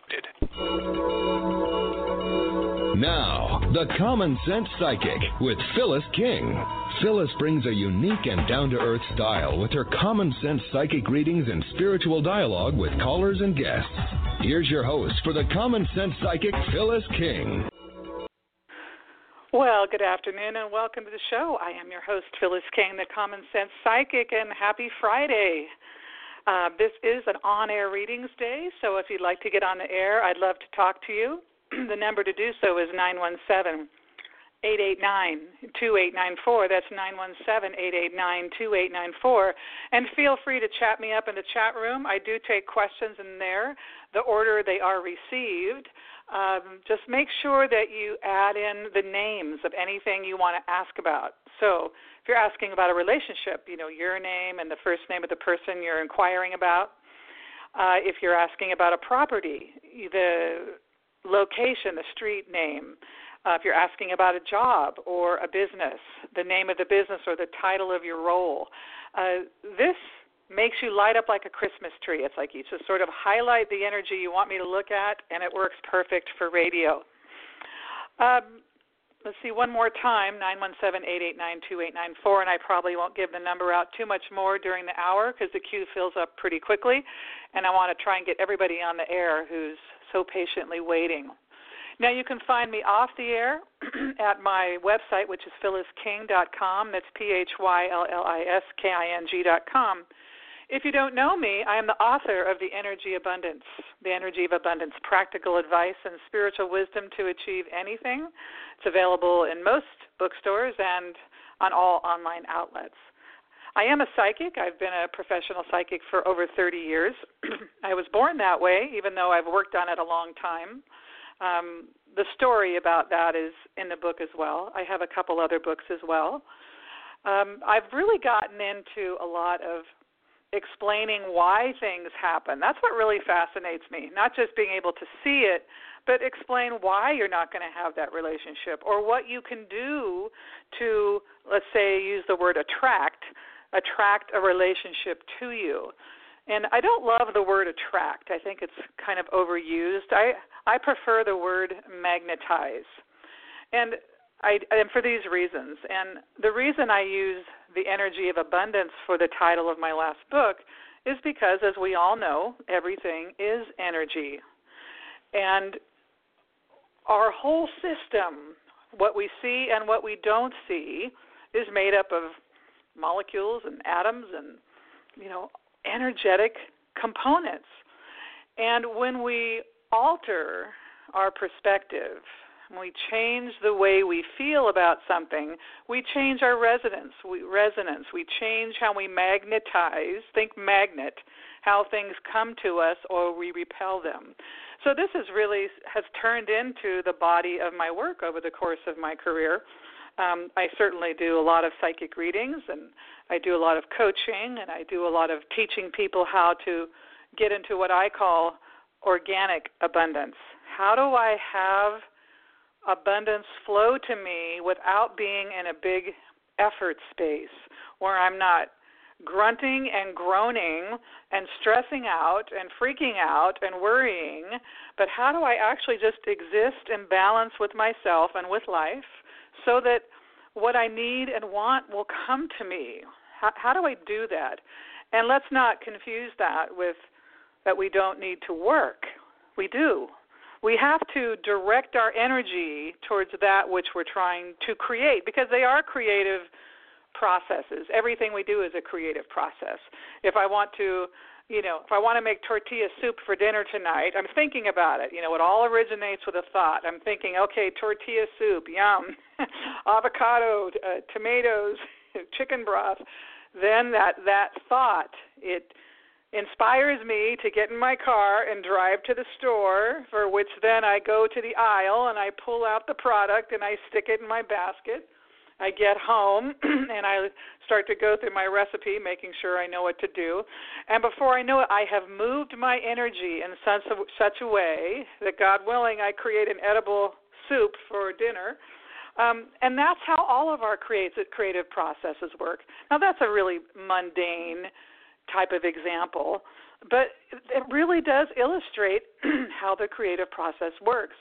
interrupted. Now, the Common Sense Psychic with Phyllis King. Phyllis brings a unique and down-to-earth style with her Common Sense Psychic readings and spiritual dialogue with callers and guests. Here's your host for the Common Sense Psychic, Phyllis King. Well, good afternoon and welcome to the show. I am your host, Phyllis King, the Common Sense Psychic, and happy Friday. This is an on-air readings day, so if you'd like to get on the air, I'd love to talk to you. The number to do so is 917-889-2894. That's 917-889-2894. And feel free to chat me up in the chat room. I do take questions in there, the order they are received. Just make sure that you add in the names of anything you want to ask about. So if you're asking about a relationship, your name and the first name of the person you're inquiring about. If you're asking about a property, the location, the street name. If you're asking about a job or a business, the name of the business or the title of your role. This makes you light up like a Christmas tree. It's like you just sort of highlight the energy you want me to look at, and it works perfect for radio. Let's see, one more time, 917-889-2894, and I probably won't give the number out too much more during the hour because the queue fills up pretty quickly, and I want to try and get everybody on the air who's so patiently waiting. Now, you can find me off the air at my website, which is phyllisking.com. That's PHYLLISKING.com. If you don't know me, I am the author of The Energy Abundance, The Energy of Abundance, Practical Advice and Spiritual Wisdom to Achieve Anything. It's available in most bookstores and on all online outlets. I am a psychic. I've been a professional psychic for over 30 years. I was born that way, even though I've worked on it a long time. The story about that is in the book as well. I have a couple other books as well. I've really gotten into a lot of explaining why things happen. That's what really fascinates me, not just being able to see it, but explain why you're not going to have that relationship or what you can do to, let's say, use the word attract a relationship to you. And I don't love the word attract. I think it's kind of overused. I prefer the word magnetize. And for these reasons. And the reason I use The Energy of Abundance for the title of my last book is because, as we all know, everything is energy. And our whole system, what we see and what we don't see, is made up of molecules and atoms and, energetic components. And when we alter our perspective, when we change the way we feel about something, we change our resonance. We change how we magnetize, think magnet, how things come to us or we repel them. So this has turned into the body of my work over the course of my career. I certainly do a lot of psychic readings, and I do a lot of coaching, and I do a lot of teaching people how to get into what I call organic abundance. How do I have abundance flow to me without being in a big effort space where I'm not grunting and groaning and stressing out and freaking out and worrying, but how do I actually just exist in balance with myself and with life so that what I need and want will come to me? How do I do that? And let's not confuse that with that we don't need to work. We do. We have to direct our energy towards that which we're trying to create, because they are creative processes. Everything we do is a creative process. If I want to make tortilla soup for dinner tonight, I'm thinking about it. It all originates with a thought. I'm thinking, okay, tortilla soup, yum, avocado, tomatoes, chicken broth. Then that thought, it inspires me to get in my car and drive to the store, for which then I go to the aisle and I pull out the product and I stick it in my basket. I get home and I start to go through my recipe, making sure I know what to do. And before I know it, I have moved my energy in such a way that, God willing, I create an edible soup for dinner. And that's how all of our creative processes work. Now, that's a really mundane type of example. But it really does illustrate how the creative process works.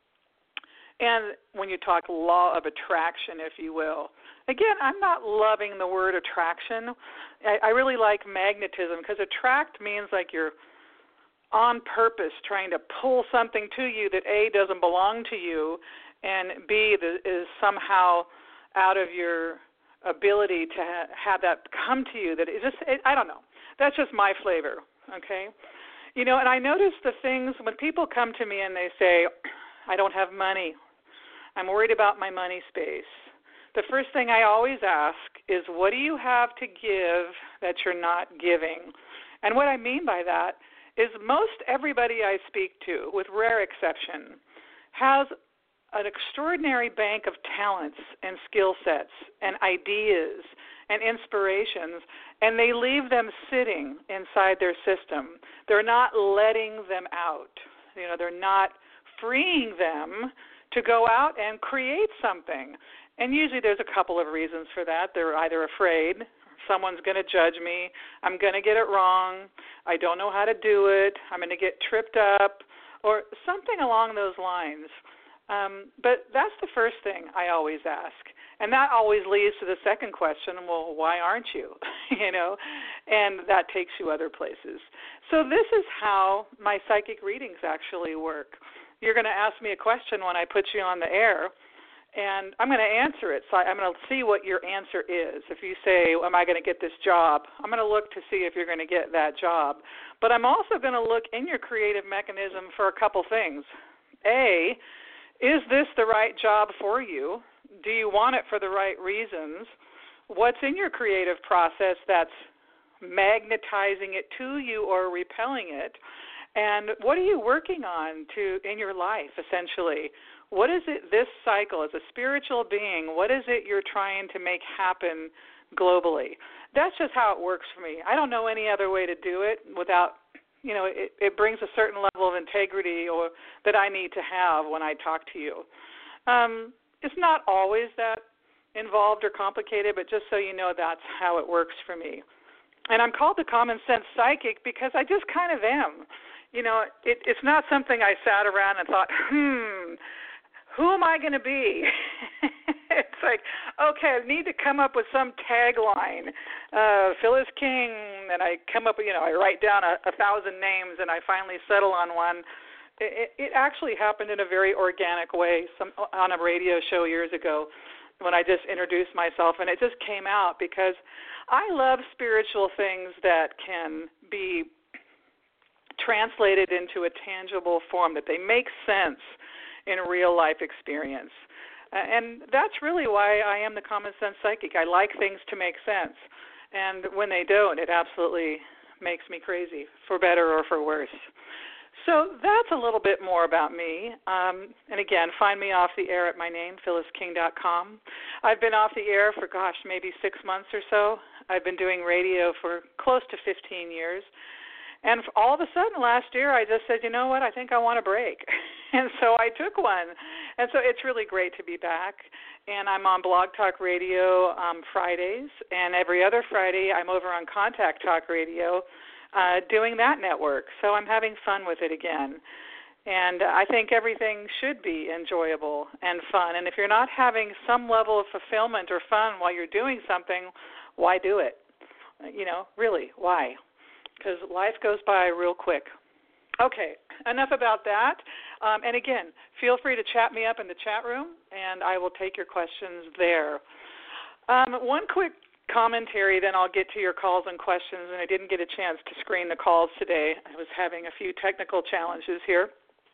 And when you talk law of attraction, if you will, again, I'm not loving the word attraction. I really like magnetism, because attract means like you're on purpose trying to pull something to you that A, doesn't belong to you, and B, is somehow out of your ability to have that come to you. That I don't know. That's just my flavor, okay? And I notice the things when people come to me and they say, I don't have money. I'm worried about my money space. The first thing I always ask is, what do you have to give that you're not giving? And what I mean by that is most everybody I speak to, with rare exception, has an extraordinary bank of talents and skill sets and ideas and inspirations, and they leave them sitting inside their system. They're not letting them out. They're not freeing them to go out and create something. And usually there's a couple of reasons for that. They're either afraid, someone's going to judge me, I'm going to get it wrong, I don't know how to do it, I'm going to get tripped up, or something along those lines. But that's the first thing I always ask. And that always leads to the second question, well, why aren't you? And that takes you other places. So this is how my psychic readings actually work. You're going to ask me a question when I put you on the air, and I'm going to answer it. So I'm going to see what your answer is. If you say, am I going to get this job, I'm going to look to see if you're going to get that job. But I'm also going to look in your creative mechanism for a couple things. A, is this the right job for you? Do you want it for the right reasons? What's in your creative process that's magnetizing it to you or repelling it? And what are you working on in your life, essentially? What is it this cycle, as a spiritual being, what is it you're trying to make happen globally? That's just how it works for me. I don't know any other way to do it without, it brings a certain level of integrity that I need to have when I talk to you. It's not always that involved or complicated, but just so you know, that's how it works for me. And I'm called the Common Sense Psychic because I just kind of am. It's not something I sat around and thought, who am I going to be? It's like, okay, I need to come up with some tagline. Phyllis King, and I come up, I write down 1,000 names, and I finally settle on one. It actually happened in a very organic way on a radio show years ago when I just introduced myself, and it just came out because I love spiritual things that can be translated into a tangible form, that they make sense in a real-life experience. And that's really why I am the Common Sense Psychic. I like things to make sense. And when they don't, it absolutely makes me crazy, for better or for worse. So that's a little bit more about me. And again, find me off the air at my name, phyllisking.com. I've been off the air for, maybe 6 months or so. I've been doing radio for close to 15 years. And all of a sudden last year, I just said, you know what, I think I want a break. And so I took one. And so it's really great to be back. And I'm on Blog Talk Radio Fridays. And every other Friday, I'm over on Contact Talk Radio doing that network. So I'm having fun with it again. And I think everything should be enjoyable and fun. And if you're not having some level of fulfillment or fun while you're doing something, why do it? Really, why? Because life goes by real quick. Okay, enough about that. And again, feel free to chat me up in the chat room, and I will take your questions there. One quick commentary, then I'll get to your calls and questions, and I didn't get a chance to screen the calls today. I was having a few technical challenges here.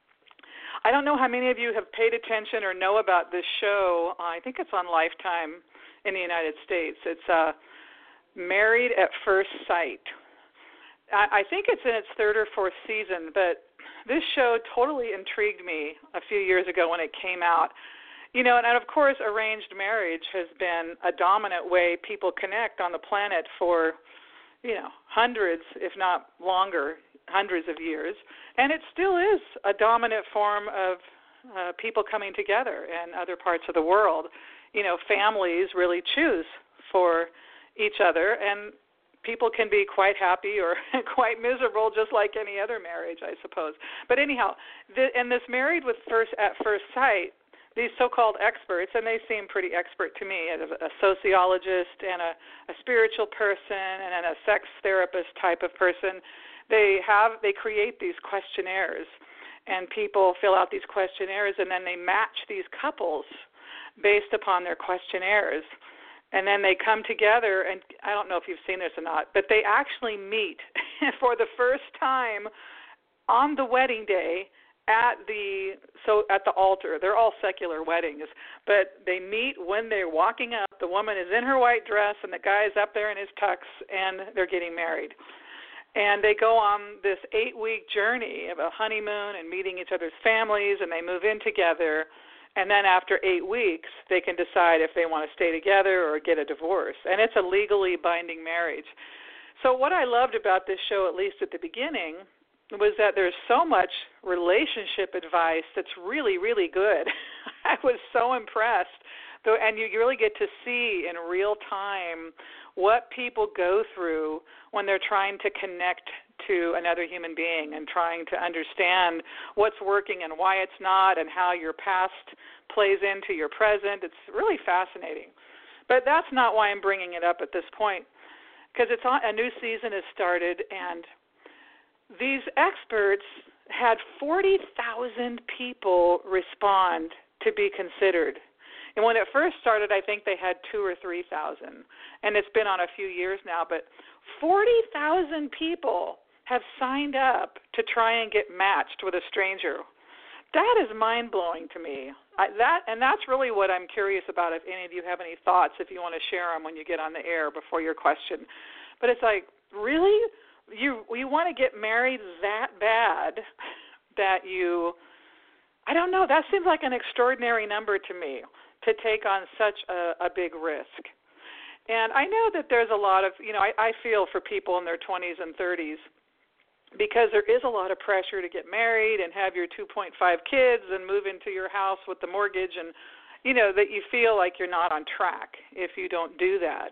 I don't know how many of you have paid attention or know about this show. I think it's on Lifetime in the United States. It's Married at First Sight. I think it's in its third or fourth season, but this show totally intrigued me a few years ago when it came out. And of course, arranged marriage has been a dominant way people connect on the planet for, hundreds, if not longer, hundreds of years. And it still is a dominant form of people coming together in other parts of the world. Families really choose for each other, and people can be quite happy or quite miserable, just like any other marriage, I suppose. But anyhow, and this Married at First Sight, these so-called experts, and they seem pretty expert to me, as a sociologist and a spiritual person and a sex therapist type of person, they create these questionnaires, and people fill out these questionnaires, and then they match these couples based upon their questionnaires. And then they come together, and I don't know if you've seen this or not, but they actually meet for the first time on the wedding day at the altar. They're all secular weddings, but they meet when they're walking up. The woman is in her white dress, and the guy is up there in his tux, and they're getting married. And they go on this 8-week journey of a honeymoon and meeting each other's families, and they move in together. And then after 8 weeks, they can decide if they want to stay together or get a divorce. And it's a legally binding marriage. So what I loved about this show, at least at the beginning, was that there's so much relationship advice that's really, really good. I was so impressed. And you really get to see in real time what people go through when they're trying to connect to another human being and trying to understand what's working and why it's not and how your past plays into your present. It's really fascinating. But that's not why I'm bringing it up at this point, because a new season has started, and these experts had 40,000 people respond to be considered. And when it first started, I think they had 2,000 or 3,000, and it's been on a few years now, but 40,000 people have signed up to try and get matched with a stranger. That is mind-blowing to me. That's really what I'm curious about, if any of you have any thoughts, if you want to share them when you get on the air before your question. But it's like, really? You want to get married that bad that I don't know, that seems like an extraordinary number to me, to take on such a big risk. And I know that there's a lot of, I feel for people in their 20s and 30s, because there is a lot of pressure to get married and have your 2.5 kids and move into your house with the mortgage, and, that you feel like you're not on track if you don't do that.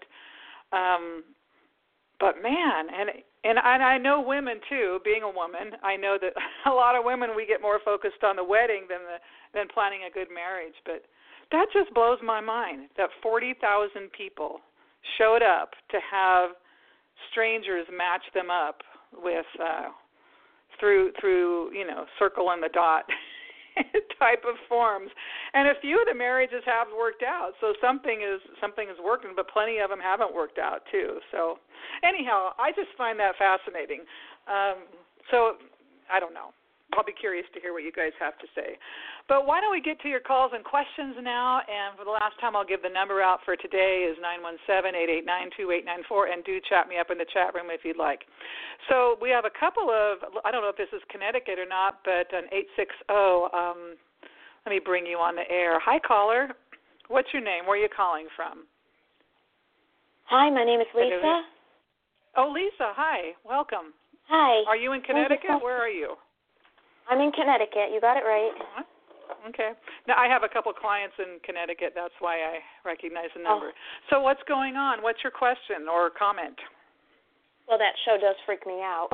But man, and I know women too, being a woman, I know that a lot of women, we get more focused on the wedding than planning a good marriage. But that just blows my mind that 40,000 people showed up to have strangers match them up with through circle and the dot type of forms. And a few of the marriages have worked out, so something is working, but plenty of them haven't worked out too. So anyhow, I just find that fascinating. So I don't know. I'll be curious to hear what you guys have to say. But why don't we get to your calls and questions now? And for the last time, I'll give the number out for today is 917-889-2894, and do chat me up in the chat room if you'd like. So we have a couple of, I don't know if this is Connecticut or not, but an 860, let me bring you on the air. Hi, caller. What's your name? Where are you calling from? Hi, my name is Lisa. Oh, Lisa, hi. Welcome. Hi. Are you in Connecticut? Where are you? I'm in Connecticut. You got it right. Okay. Now, I have a couple clients in Connecticut. That's why I recognize the number. So what's going on? What's your question or comment? Well, that show does freak me out.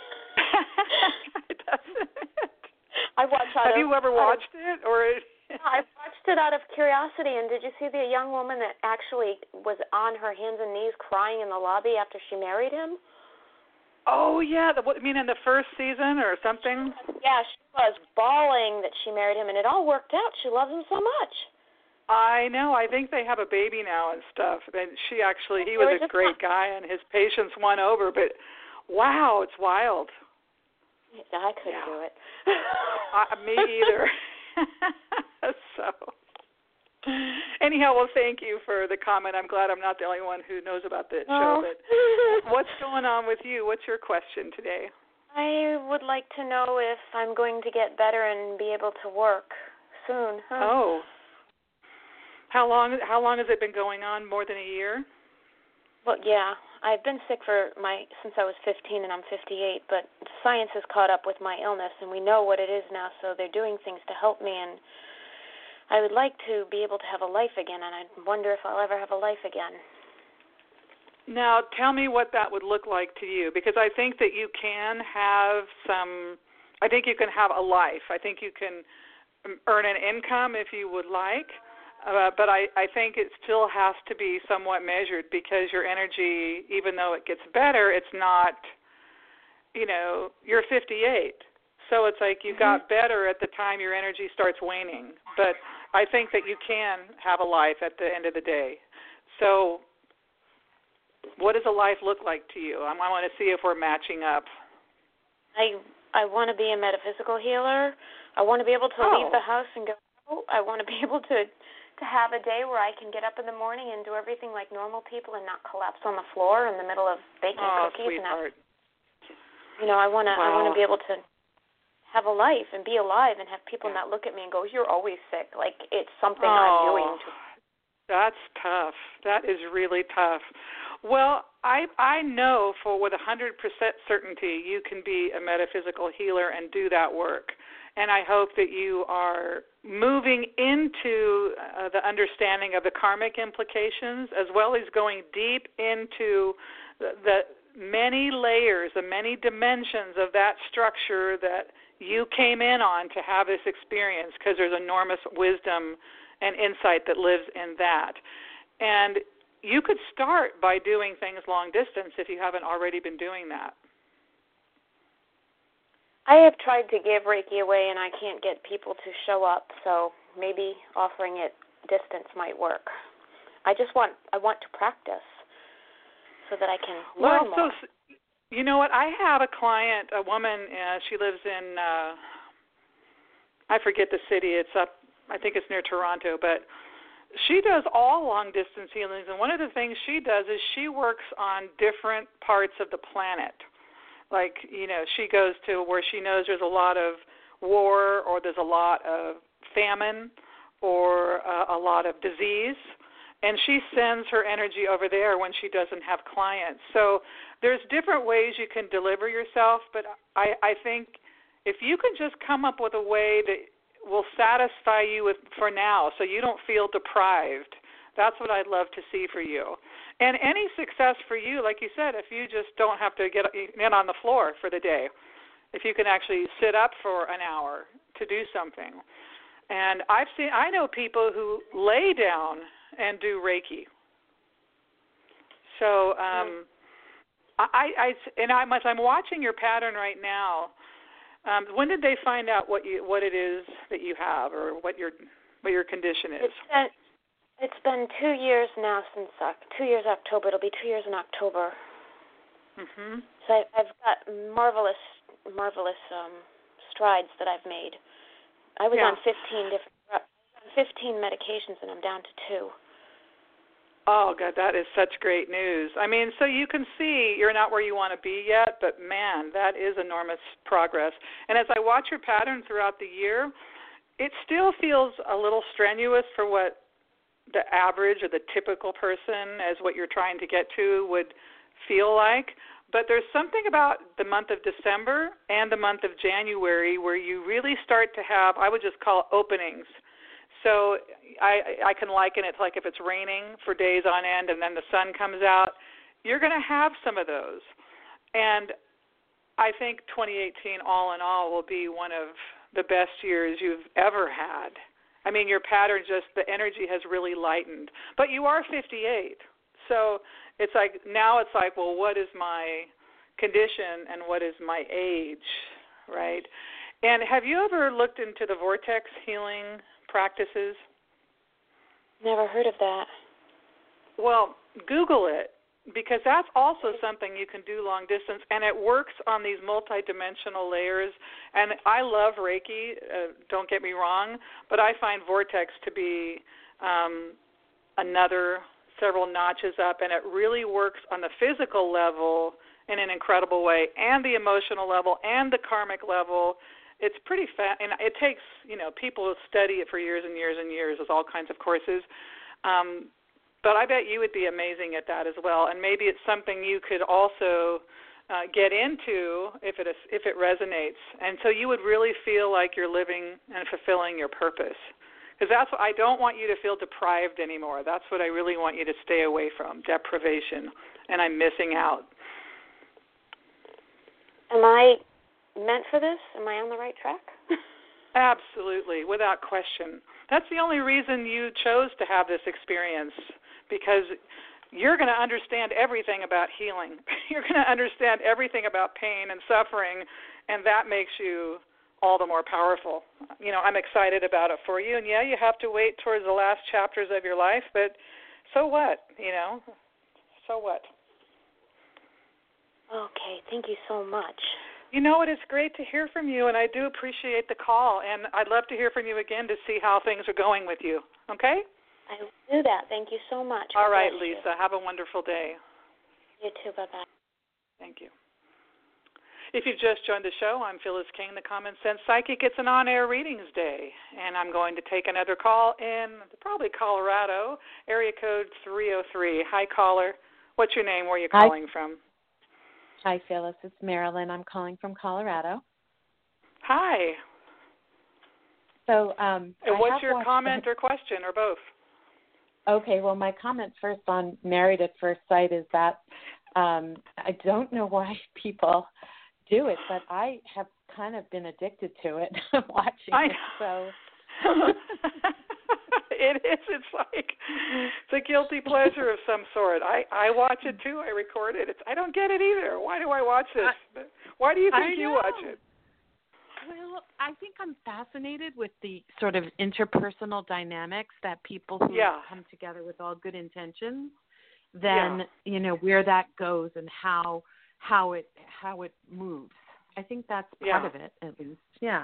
It doesn't. Have you ever watched it? Or I watched it out of curiosity, and did you see the young woman that actually was on her hands and knees crying in the lobby after she married him? Oh, yeah. You mean in the first season or something? Yeah, she was bawling that she married him, and it all worked out. She loves him so much. I know. I think they have a baby now and stuff. And he was a great guy, and his patience won over. But, wow, it's wild. I couldn't do it. Me either. So, anyhow, well, thank you for the comment. I'm glad I'm not the only one who knows about the show. But what's going on with you? What's your question today? I would like to know if I'm going to get better and be able to work soon. Oh. How long has it been going on? More than a year? Well, yeah. I've been sick since I was 15, and I'm 58, but science has caught up with my illness, and we know what it is now, so they're doing things to help me, and I would like to be able to have a life again, and I wonder if I'll ever have a life again. Now, tell me what that would look like to you, because I think that you can have I think you can have a life. I think you can earn an income if you would like, but I think it still has to be somewhat measured, because your energy, even though it gets better, it's not, you're 58. So it's like you got better at the time your energy starts waning. But I think that you can have a life at the end of the day. So what does a life look like to you? I want to see if we're matching up. I want to be a metaphysical healer. I want to be able to leave the house and go out. I want to be able to have a day where I can get up in the morning and do everything like normal people and not collapse on the floor in the middle of baking cookies. Sweetheart. I want to be able to have a life and be alive and have people not look at me and go, "You're always sick." Like it's something I'm doing. That's tough. That is really tough. Well, I know with 100% certainty you can be a metaphysical healer and do that work. And I hope that you are moving into the understanding of the karmic implications, as well as going deep into the many layers, the many dimensions of that structure that you came in on to have this experience, because there's enormous wisdom and insight that lives in that. And you could start by doing things long distance if you haven't already been doing that. I have tried to give Reiki away, and I can't get people to show up, so maybe offering it distance might work. I want to practice so that I can learn more. So, you know what? I have a client, a woman, she lives in, I forget the city, it's up, I think it's near Toronto, but she does all long-distance healings, and one of the things she does is she works on different parts of the planet. Like, she goes to where she knows there's a lot of war, or there's a lot of famine, or a lot of disease, and she sends her energy over there when she doesn't have clients. So there's different ways you can deliver yourself, but I think if you can just come up with a way that will satisfy you for now, so you don't feel deprived. That's what I'd love to see for you. And any success for you, like you said, if you just don't have to get in on the floor for the day, if you can actually sit up for an hour to do something. And I know people who lay down and do Reiki. So I'm watching your pattern right now. When did they find out what it is that you have, or what your condition is? It's been 2 years now since 2 years October. It'll be 2 years in October. Mhm. So I've got marvelous strides that I've made. I was on 15 medications, and I'm down to 2. Oh, God, that is such great news. I mean, so you can see you're not where you want to be yet, but, man, that is enormous progress. And as I watch your pattern throughout the year, it still feels a little strenuous for what the average or the typical person, as what you're trying to get to, would feel like. But there's something about the month of December and the month of January where you really start to have, I would just call it openings. So I can liken it to like if it's raining for days on end and then the sun comes out, you're going to have some of those. And I think 2018, all in all, will be one of the best years you've ever had. I mean, your pattern, just the energy has really lightened. But you are 58. So it's like, now it's like, well, what is my condition and what is my age, right? And have you ever looked into the vortex healing practices? Never heard of that. Well, Google it, because that's also something you can do long distance, and it works on these multidimensional layers. And I love Reiki, don't get me wrong, but I find vortex to be another several notches up, and it really works on the physical level in an incredible way, and the emotional level, and the karmic level. It's pretty fast, and it takes, people who study it for years and years and years with all kinds of courses. But I bet you would be amazing at that as well, and maybe it's something you could also get into if it resonates. And so you would really feel like you're living and fulfilling your purpose. Because that's what I don't want you to feel deprived anymore. That's what I really want you to stay away from, deprivation, and I'm missing out. Am I meant for this? Am I on the right track? Absolutely, without question. That's the only reason you chose to have this experience, because you're going to understand everything about healing. You're going to understand everything about pain and suffering, and that makes you all the more powerful. I'm excited about it for you, and yeah, you have to wait towards the last chapters of your life, but so what, So what? Okay, thank you so much. It is great to hear from you, and I do appreciate the call, and I'd love to hear from you again to see how things are going with you, okay? I will do that. Thank you so much. All right, Lisa. Have a wonderful day. You too. Bye-bye. Thank you. If you've just joined the show, I'm Phyllis King, the Common Sense Psychic. It's an on-air readings day, and I'm going to take another call in probably Colorado, area code 303. Hi, caller. What's your name? Where are you calling from? Hi, Phyllis. It's Marilyn. I'm calling from Colorado. Hi. So, and what's your comment or question, or both? Okay, well, my comment first on Married at First Sight is that I don't know why people do it, but I have kind of been addicted to it watching it. So it is. It's a guilty pleasure of some sort. I watch it too. I record it. I don't get it either. Why do I watch this? Why do you think you watch it? Well, I think I'm fascinated with the sort of interpersonal dynamics that people who come together with all good intentions, then where that goes and how it moves. I think that's part of it, at least. Yeah.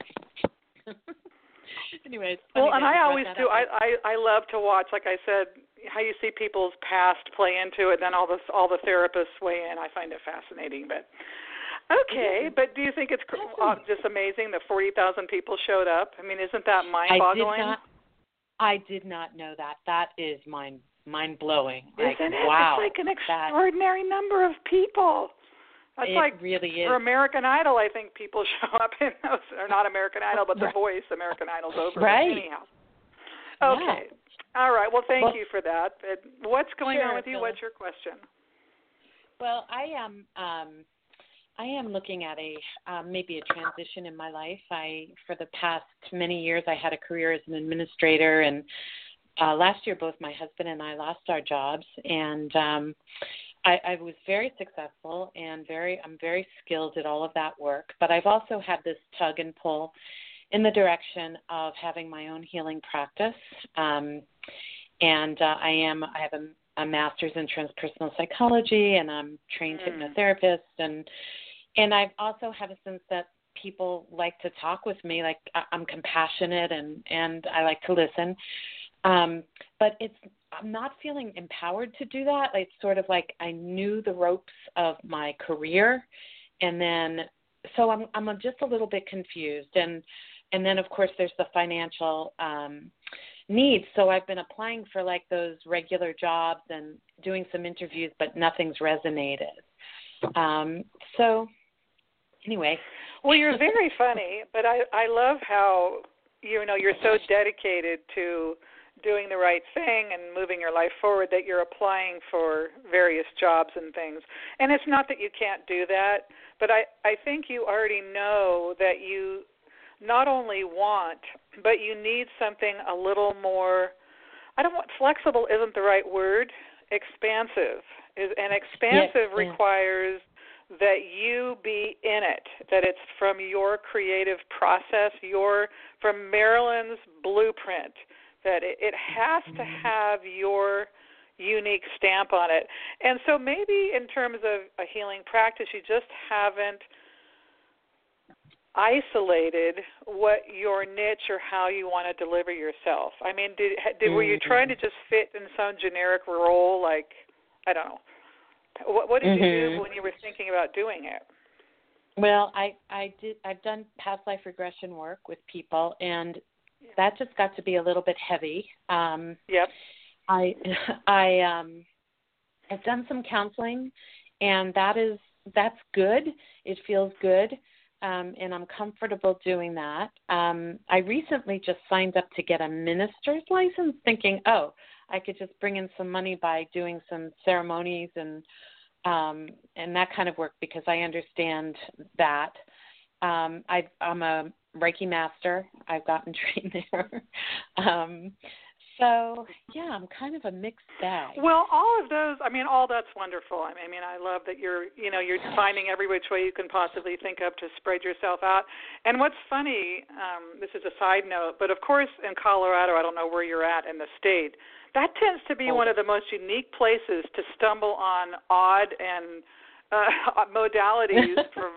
Anyways. Well, and I always do. I love to watch, like I said, how you see people's past play into it, then all the therapists weigh in. I find it fascinating, but. Okay, but do you think it's just amazing that 40,000 people showed up? I mean, isn't that mind-boggling? I did not know that. That is mind-blowing. Isn't it? Wow. It's like an extraordinary number of people. That's it really is. For American Idol, I think people show up in those, or not American Idol, but The Voice. American Idol's over. Right. Anyhow. Okay. Yeah. All right. Well, thank you for that. What's going on with you? What's your question? Well, I am looking at maybe a transition in my life. For the past many years, I had a career as an administrator, and last year both my husband and I lost our jobs, and I was very successful and I'm very skilled at all of that work. But I've also had this tug and pull in the direction of having my own healing practice, and I have a master's in transpersonal psychology, and I'm trained hypnotherapist, and I also have a sense that people like to talk with me, like I'm compassionate and I like to listen. But I'm not feeling empowered to do that. It's sort of like I knew the ropes of my career, and then so I'm just a little bit confused. And then of course there's the financial needs. So I've been applying for like those regular jobs and doing some interviews, but nothing's resonated. So anyway. Well, you're very funny, but I love how you're so dedicated to doing the right thing and moving your life forward that you're applying for various jobs and things. And it's not that you can't do that, but I think you already know that you not only want, but you need something a little more, flexible isn't the right word, expansive. And expansive requires that you be in it, that it's from your creative process, from Marilyn's blueprint, that it has to have your unique stamp on it. And so maybe in terms of a healing practice, you just haven't isolated what your niche or how you want to deliver yourself. I mean, were you trying to just fit in some generic role, like, I don't know. What did you do when you were thinking about doing it? Well, I've done past life regression work with people, and that just got to be a little bit heavy. Yep. I've done some counseling, and that's good. It feels good. and I'm comfortable doing that. I recently just signed up to get a minister's license, thinking, oh, I could just bring in some money by doing some ceremonies and that kind of work, because I understand that. I'm a Reiki master. I've gotten trained there. So, yeah, I'm kind of a mixed bag. Well, all of those, all that's wonderful. I love that you're finding every which way you can possibly think of to spread yourself out. And what's funny, this is a side note, but of course in Colorado, I don't know where you're at in the state, that tends to be one of the most unique places to stumble on odd and modalities.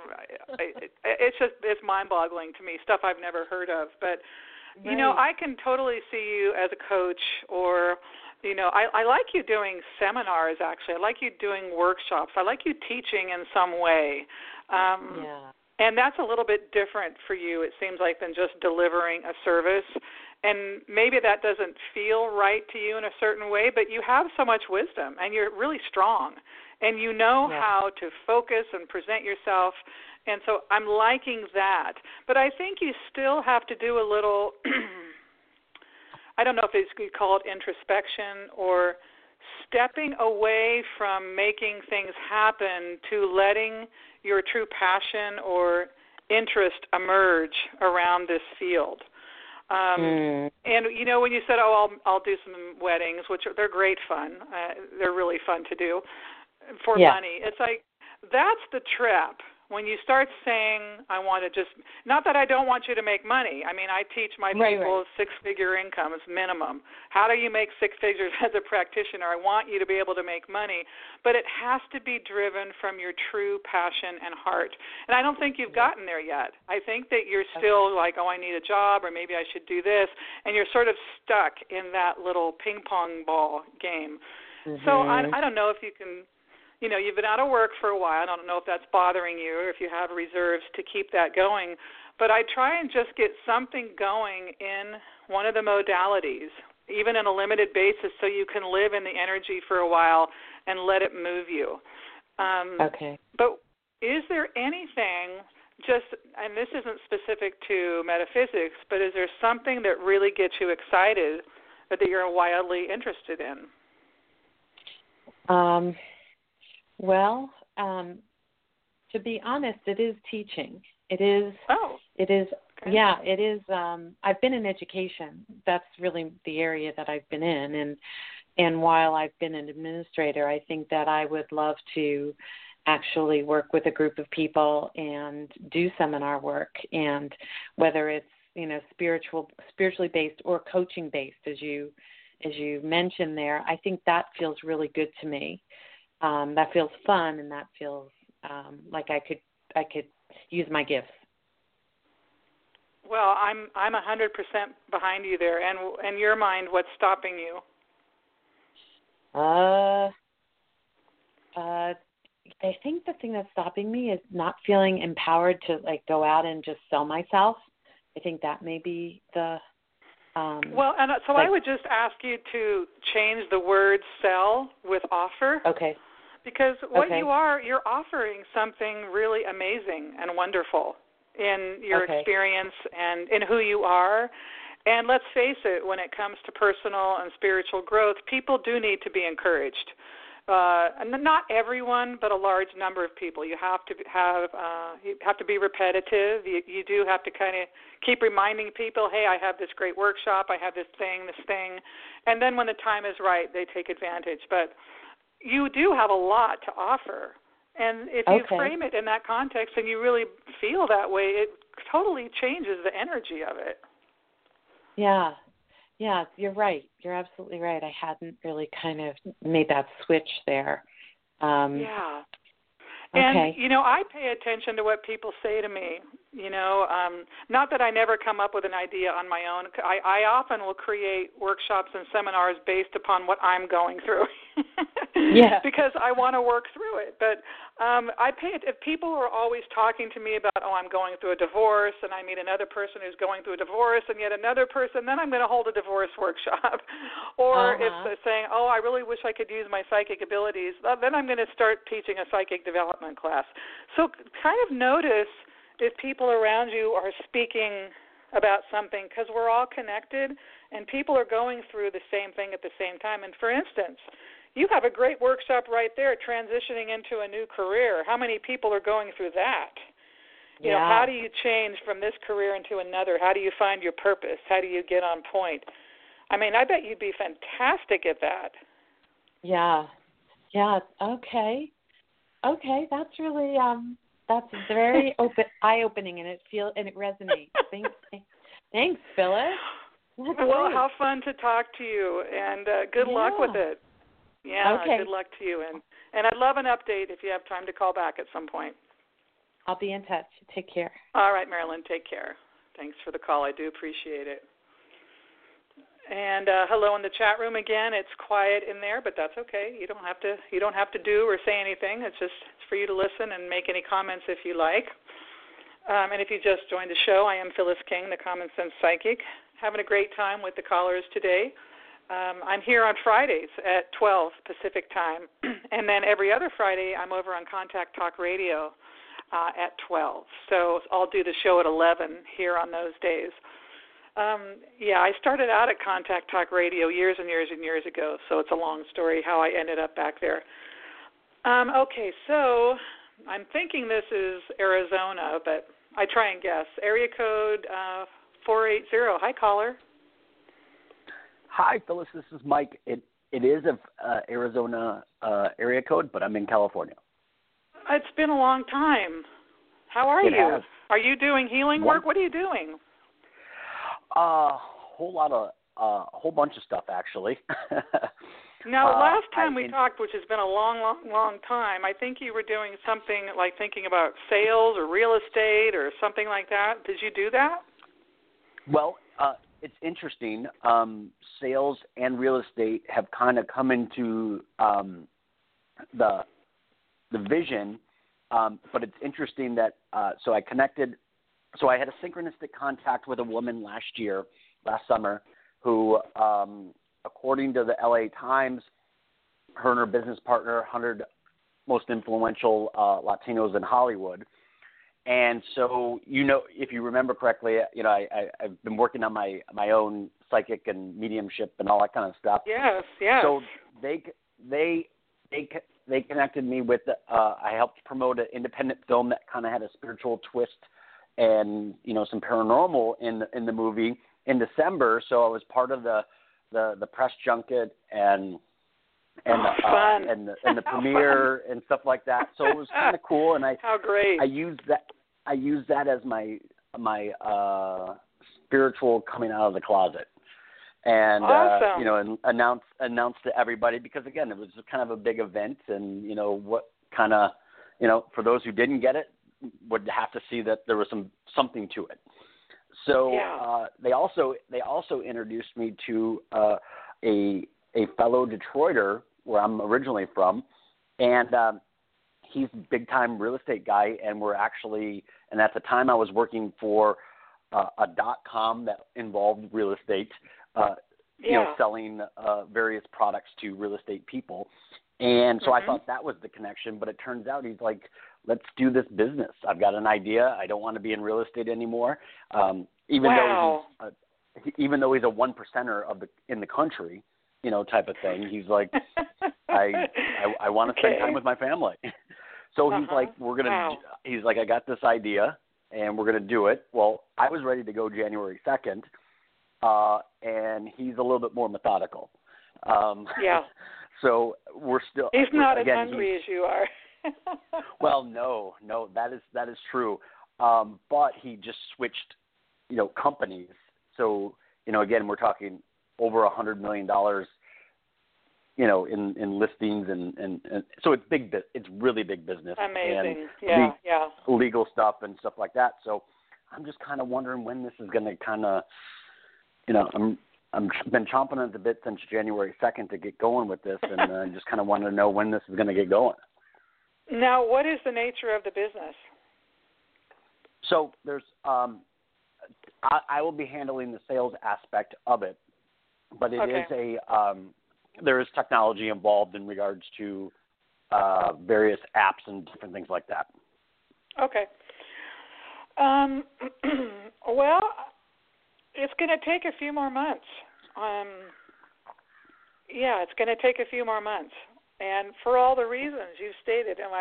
It's mind-boggling to me, stuff I've never heard of. But right. I can totally see you as a coach, or I like you doing seminars. Actually, I like you doing workshops. I like you teaching in some way. And that's a little bit different for you, it seems like, than just delivering a service. And maybe that doesn't feel right to you in a certain way, but you have so much wisdom, and you're really strong, and you know how to focus and present yourself. And so I'm liking that. But I think you still have to do a little, I don't know if you call it introspection, or stepping away from making things happen to letting your true passion or interest emerge around this field. And when you said, I'll do some weddings, which they're great fun. They're really fun to do for money. It's like, that's the trap. When you start saying, I want to just, not that I don't want you to make money. I teach my people six-figure incomes minimum. How do you make six figures as a practitioner? I want you to be able to make money, but it has to be driven from your true passion and heart. And I don't think you've gotten there yet. I think that you're still like, I need a job, or maybe I should do this, and you're sort of stuck in that little ping pong ball game. So I don't know if you can. You've been out of work for a while. I don't know if that's bothering you, or if you have reserves to keep that going. But I try and just get something going in one of the modalities, even on a limited basis, so you can live in the energy for a while and let it move you. But is there anything, and this isn't specific to metaphysics, but is there something that really gets you excited, or that you're wildly interested in? Well, to be honest, it is teaching. It is. Oh. It is. Okay. Yeah, it is. I've been in education. That's really the area that I've been in. And while I've been an administrator, I think that I would love to actually work with a group of people and do seminar work. And whether it's, spiritually based or coaching based, as you mentioned there, I think that feels really good to me. That feels fun, and that feels like I could use my gifts. Well, I'm 100% behind you there. And in your mind, what's stopping you? I think the thing that's stopping me is not feeling empowered to go out and just sell myself. I think that may be the. I would just ask you to change the word "sell" with "offer." Okay. Because what you're offering something really amazing and wonderful in your experience and in who you are. And let's face it, when it comes to personal and spiritual growth, people do need to be encouraged. Not everyone, but a large number of people. You have to be repetitive. You do have to kind of keep reminding people, hey, I have this great workshop, I have this thing. And then when the time is right, they take advantage. But you do have a lot to offer. And if you frame it in that context and you really feel that way, it totally changes the energy of it. Yeah, you're right. You're absolutely right. I hadn't really kind of made that switch there. And, I pay attention to what people say to me. Not that I never come up with an idea on my own. I often will create workshops and seminars based upon what I'm going through. Because I want to work through it. But if people are always talking to me about, I'm going through a divorce, and I meet another person who's going through a divorce, and yet another person, then I'm going to hold a divorce workshop. Or if they're saying, I really wish I could use my psychic abilities, then I'm going to start teaching a psychic development class. So kind of notice if people around you are speaking about something, because we're all connected and people are going through the same thing at the same time. And for instance, you have a great workshop right there, transitioning into a new career. How many people are going through that? You know, how do you change from this career into another? How do you find your purpose? How do you get on point? I mean, I bet you'd be fantastic at that. Yeah. Okay. That's really that's very eye-opening, and it resonates. Thanks, Phyllis. That's well, great. how fun to talk to you, and good luck with it. Yeah, okay. Good luck to you, and I'd love an update if you have time to call back at some point. I'll be in touch. Take care. All right, Marilyn, take care. Thanks for the call. I do appreciate it. And hello in the chat room again. It's quiet in there, but that's okay. You don't have to do or say anything. It's for you to listen and make any comments if you like. And if you just joined the show, I am Phyllis King, the Common Sense Psychic, having a great time with the callers today. I'm here on Fridays at 12 Pacific time, and then every other Friday I'm over on Contact Talk Radio at 12. So I'll do the show at 11 here on those days. I started out at Contact Talk Radio years and years and years ago, so it's a long story how I ended up back there. Okay, so I'm thinking this is Arizona, but I try and guess. Area code 480. Hi, caller. Hi, Phyllis. This is Mike. It is a Arizona area code, but I'm in California. It's been a long time. How are you? Has. Are you doing healing work? What are you doing? A whole bunch of stuff, actually. Now, last time we talked, which has been a long, long, long time, I think you were doing something like thinking about sales or real estate or something like that. Did you do that? Well, it's interesting. Sales and real estate have kind of come into the vision, but it's interesting that so I connected. So I had a synchronistic contact with a woman last summer, who, according to the LA Times, her and her business partner, 100 most influential Latinos in Hollywood. And so, if you remember correctly, I've been working on my own psychic and mediumship and all that kind of stuff. Yes. So they connected me with. I helped promote an independent film that kind of had a spiritual twist and some paranormal in the movie in December. So I was part of the press junket and the premiere and stuff like that. So it was kind of cool, and how great. I used that as my spiritual coming out of the closet, and awesome. and announced to everybody, because again it was kind of a big event, and what kind of for those who didn't get it would have to see that there was something to it. So they also introduced me to a fellow Detroiter where I'm originally from, and he's a big time real estate guy, and and at the time I was working for a .com that involved real estate, selling various products to real estate people. And so I thought that was the connection, but it turns out he's like, let's do this business. I've got an idea. I don't want to be in real estate anymore. Even though he's a 1%er in the country, type of thing. He's like, I want to spend time with my family. So he's like, he's like, I got this idea and we're going to do it. Well, I was ready to go January 2nd. And he's a little bit more methodical. So we're still. He's not as hungry as you are. Well, no, that is true. But he just switched, companies. So, again, we're talking over $100 million, in listings, and so it's big. It's really big business. Amazing. And legal stuff and stuff like that. So I'm just kind of wondering when this is going to kind of, I'm been chomping at the bit since January 2nd to get going with this, and I just kind of want to know when this is going to get going. Now, what is the nature of the business? So there's, I will be handling the sales aspect of it, but it is there is technology involved in regards to various apps and different things like that. Okay. Well, it's going to take a few more months. Yeah, it's going to take a few more months, and for all the reasons you've stated. And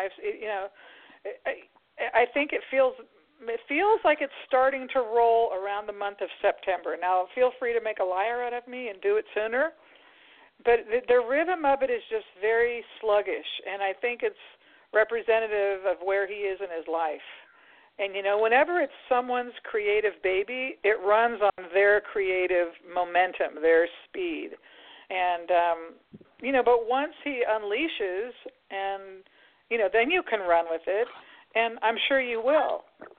I think it feels like it's starting to roll around the month of September. Now, feel free to make a liar out of me and do it sooner, but the rhythm of it is just very sluggish, and I think it's representative of where he is in his life. And, whenever it's someone's creative baby, it runs on their creative momentum, their speed. And, but once he unleashes and, then you can run with it, and I'm sure you will.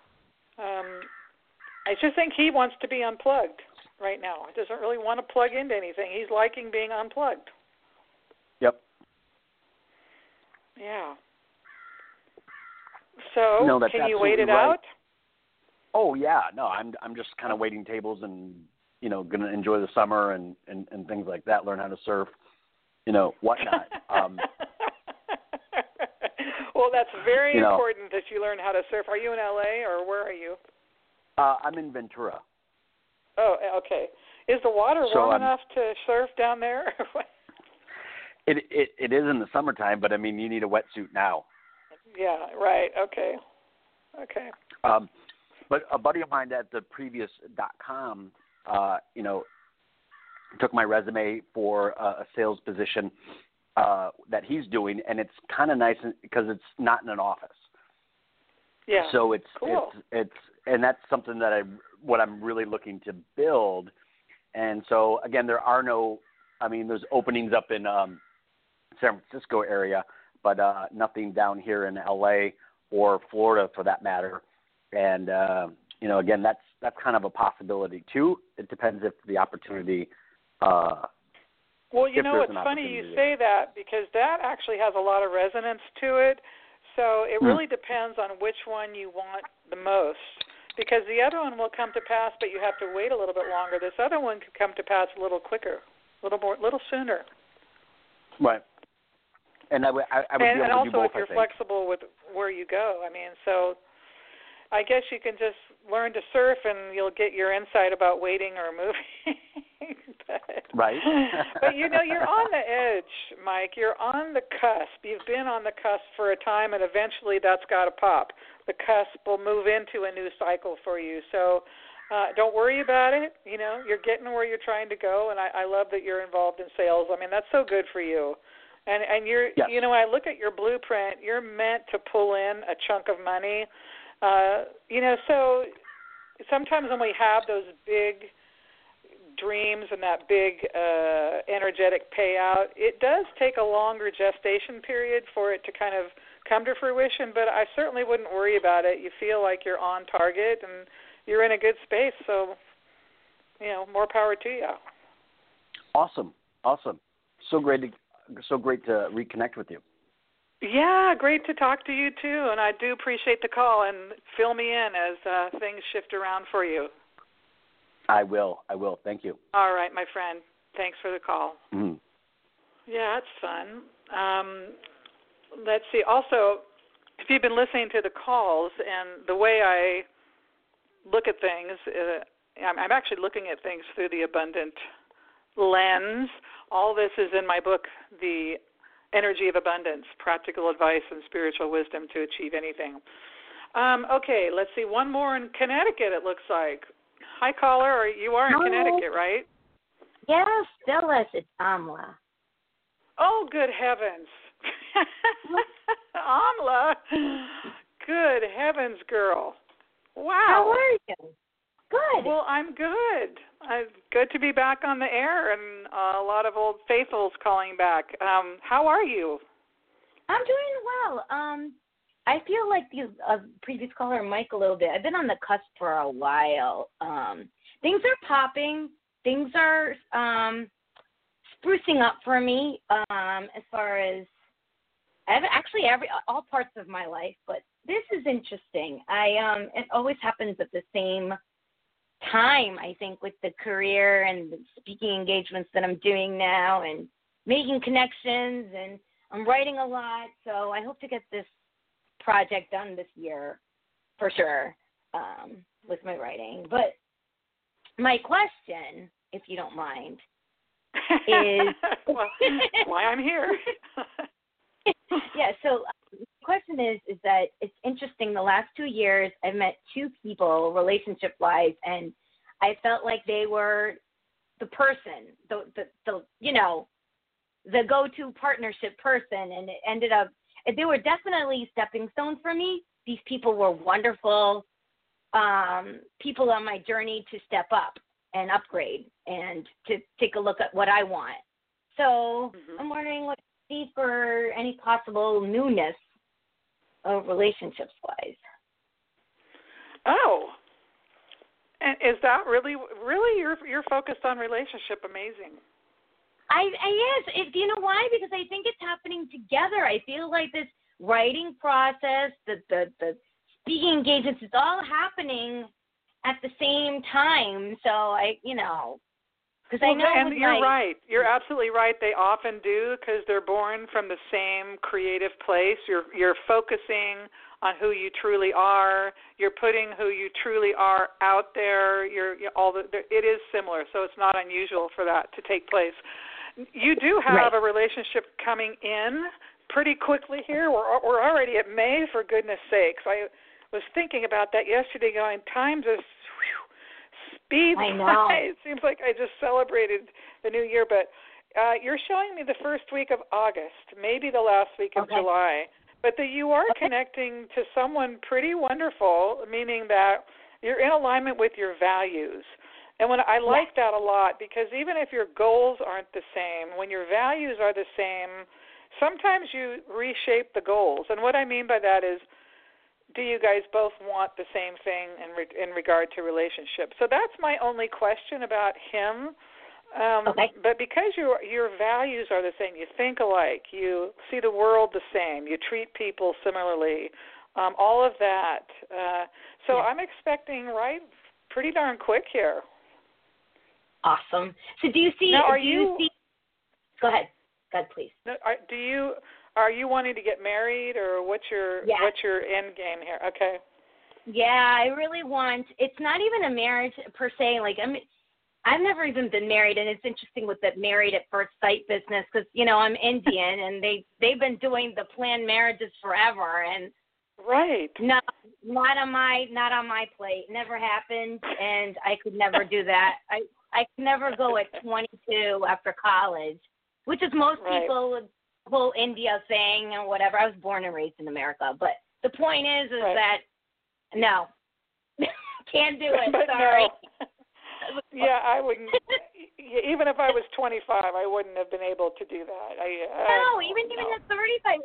I just think he wants to be unplugged right now. He doesn't really want to plug into anything. He's liking being unplugged. Yep. Yeah. So, can you wait it out? Oh yeah, no, I'm just kind of waiting tables and going to enjoy the summer and things like that. Learn how to surf, whatnot. Well, that's very important that you learn how to surf. Are you in LA or where are you? I'm in Ventura. Oh, okay. Is the water warm enough to surf down there? It is in the summertime, but I mean, you need a wetsuit now. Yeah, right. Okay. But a buddy of mine at the previous.com, took my resume for a sales position that he's doing, and it's kind of nice because it's not in an office. Yeah. So it's cool. it's and that's something that I'm really looking to build. And so again, there's openings up in San Francisco area, but nothing down here in LA or Florida for that matter. And again, that's kind of a possibility too. It depends if the opportunity. Well, it's funny you say that because that actually has a lot of resonance to it. So it really depends on which one you want the most. Because the other one will come to pass, but you have to wait a little bit longer. This other one could come to pass a little quicker, a little sooner. Right. And I would be able to also do both, if you're flexible with where you go. I mean, so I guess you can just learn to surf and you'll get your insight about waiting or moving. Right. But you're on the edge, Mike. You're on the cusp. You've been on the cusp for a time, and eventually that's got to pop. The cusp will move into a new cycle for you. So don't worry about it. You're getting where you're trying to go, and I love that you're involved in sales. I mean, that's so good for you. And you're, yes. I look at your blueprint. You're meant to pull in a chunk of money. So sometimes when we have those big dreams and that big energetic payout, it does take a longer gestation period for it to kind of come to fruition, but I certainly wouldn't worry about it. You feel like you're on target and you're in a good space, so, more power to you. Awesome. So great to reconnect with you. Yeah, great to talk to you too, and I do appreciate the call, and fill me in as things shift around for you. I will. Thank you. All right, my friend. Thanks for the call. Mm-hmm. Yeah, it's fun. Let's see. Also, if you've been listening to the calls and the way I look at things, I'm actually looking at things through the abundant lens. All this is in my book, The Energy of Abundance, Practical Advice and Spiritual Wisdom to Achieve Anything. Okay, let's see. One more in Connecticut, it looks like. Hi, caller. You are in Connecticut, right? Yes, Phyllis. It's Amla. Oh, good heavens. Amla. Good heavens, girl. Wow. How are you? Good. Well, I'm good. Good to be back on the air and a lot of old faithfuls calling back. How are you? I'm doing well. I feel like the previous caller, Mike, a little bit. I've been on the cusp for a while. Things are popping. Things are sprucing up for me as far as all parts of my life. But this is interesting. It always happens at the same time, I think, with the career and the speaking engagements that I'm doing now and making connections, and I'm writing a lot. So I hope to get this project done this year for sure. with my writing. But my question, if you don't mind, is well, why I'm here. Yeah, so the question is that it's interesting. The last 2 years, I've met 2 people, relationship-wise, and I felt like they were the person, the go-to partnership person, and it ended up, they were definitely stepping stones for me. These people were wonderful people on my journey to step up and upgrade and to take a look at what I want. So I'm wondering what you see for any possible newness of relationships-wise. Oh, and is that really you're focused on relationship? Amazing. Yes. Do you know why? Because I think it's happening together. I feel like this writing process, the speaking engagements, it's all happening at the same time. So because I know. And you're right. You're absolutely right. They often do because they're born from the same creative place. You're focusing on who you truly are. You're putting who you truly are out there. It is similar, so it's not unusual for that to take place. You do have a relationship coming in pretty quickly here. We're already at May, for goodness sakes. I was thinking about that yesterday, going, time just speeds by. It seems like I just celebrated the new year, but you're showing me the first week of August, maybe the last week of July, but that you are connecting to someone pretty wonderful, meaning that you're in alignment with your values. And I like that a lot, because even if your goals aren't the same, when your values are the same, sometimes you reshape the goals. And what I mean by that is, do you guys both want the same thing in regard to relationships? So that's my only question about him. But because your values are the same, you think alike, you see the world the same, you treat people similarly, all of that. So I'm expecting pretty darn quick here. Awesome. So do you see? Now, Go ahead. Go ahead, please. Are you wanting to get married, or what's your end game here? Okay. Yeah, I really want. It's not even a marriage per se. Like I've never even been married, and it's interesting with the married at first sight business because I'm Indian, and they've been doing the planned marriages forever, and not on my plate. Never happened, and I could never do that. I could never go at 22 after college, which is most people. Whole India thing or whatever. I was born and raised in America, but the point is that no, can't do it. But sorry. No. Yeah, I wouldn't. Even if I was 25, I wouldn't have been able to do that. No, even at 35,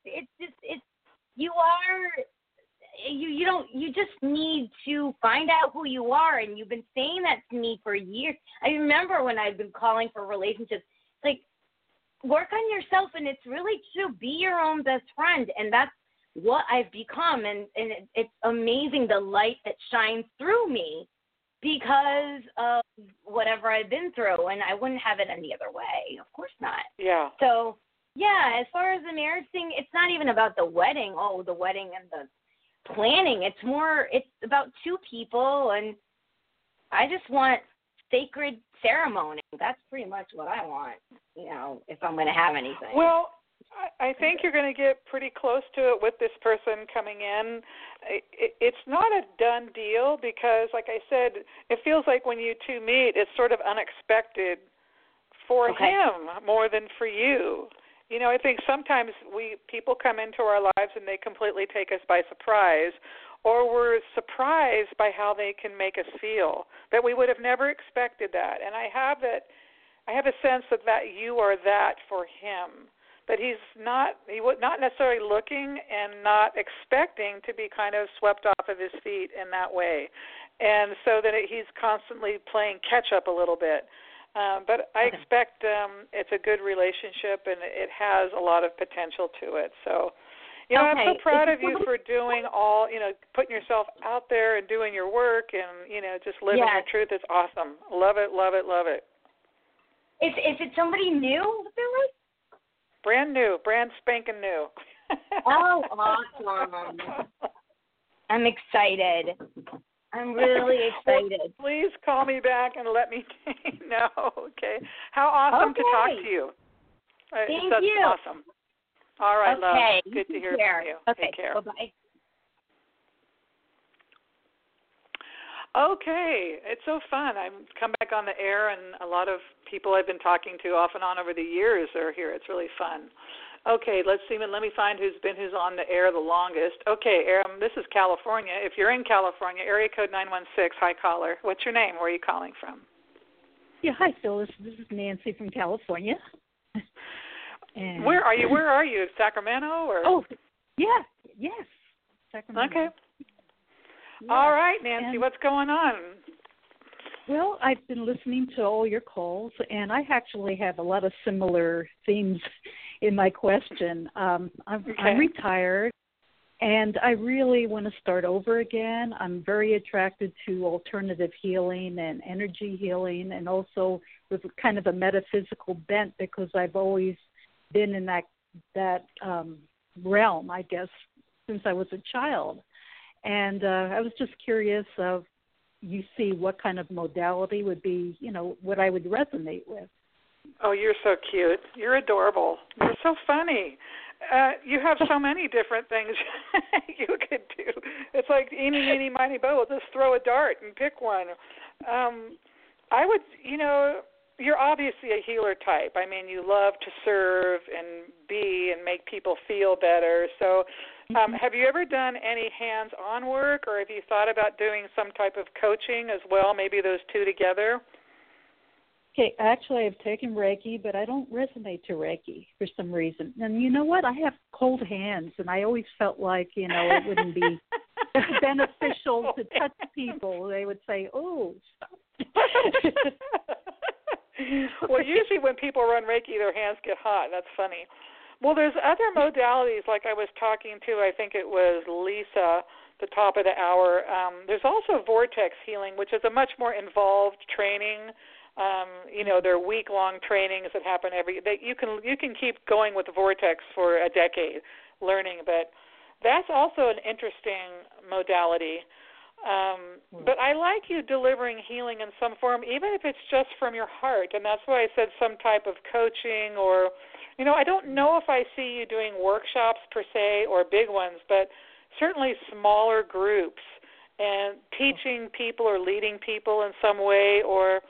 you just need to find out who you are, and you've been saying that to me for years. I remember when I've been calling for relationships, it's like, work on yourself, and it's really true. Be your own best friend, and that's what I've become, and it's amazing the light that shines through me because of whatever I've been through, and I wouldn't have it any other way. Of course not. Yeah. So, as far as the marriage thing, it's not even about the wedding. Oh, the wedding and the planning. It's about 2 people, and I just want sacred ceremony. That's pretty much what I want, if I'm going to have anything. Well, I think you're going to get pretty close to it with this person coming in. It's not a done deal because, like I said, it feels like when you two meet, it's sort of unexpected for him more than for you. I think sometimes people come into our lives and they completely take us by surprise, or we're surprised by how they can make us feel, that we would have never expected that. And I have a sense that you are that for him, that he's not necessarily looking and not expecting to be kind of swept off of his feet in that way. And so that he's constantly playing catch up a little bit. But I expect it's a good relationship, and it has a lot of potential to it. So, I'm so proud of you for doing all, putting yourself out there and doing your work and, just living your truth. It's awesome. Love it, love it, love it. Is it somebody new, Billy? Brand new, brand spanking new. Oh, awesome. I'm excited. I'm really excited. Well, please call me back and let me know. Okay. How awesome to talk to you. Thank That's you. awesome. All right, okay. love. Good to hear from you. Okay. Take care. Bye-bye. Okay, it's so fun. I've come back on the air, and a lot of people I've been talking to off and on over the years are here. It's really fun. Okay, let's see. Let me find who's on the air the longest. Okay, this is California. If you're in California, area code 916. Hi, caller. What's your name? Where are you calling from? Yeah, hi, Phyllis. This is Nancy from California. And where are you? Where are you? Sacramento or? Oh, yeah, yes, Sacramento. Okay. Yeah. All right, Nancy, what's going on? Well, I've been listening to all your calls, and I actually have a lot of similar themes in my question. I'm retired, and I really want to start over again. I'm very attracted to alternative healing and energy healing, and also with kind of a metaphysical bent because I've always been in that realm, I guess, since I was a child. And I was just curious of you see what kind of modality would be, what I would resonate with. Oh, you're so cute. You're adorable. You're so funny. You have so many different things you could do. It's like eeny, meeny, miny, moe. Just throw a dart and pick one. I would, you're obviously a healer type. I mean, you love to serve and be and make people feel better. So have you ever done any hands-on work, or have you thought about doing some type of coaching as well, maybe those two together? Okay, actually I've taken Reiki, but I don't resonate to Reiki for some reason. And you know what? I have cold hands, and I always felt like, it wouldn't be beneficial to touch people. They would say, oh, stop. Well, usually when people run Reiki, their hands get hot. That's funny. Well, there's other modalities, like I was talking to, I think it was Lisa, the top of the hour. There's also vortex healing, which is a much more involved training. There are week-long trainings that happen you can keep going with the vortex for a decade learning, but that's also an interesting modality. But I like you delivering healing in some form, even if it's just from your heart, and that's why I said some type of coaching or, I don't know if I see you doing workshops per se or big ones, but certainly smaller groups and teaching people or leading people in some way or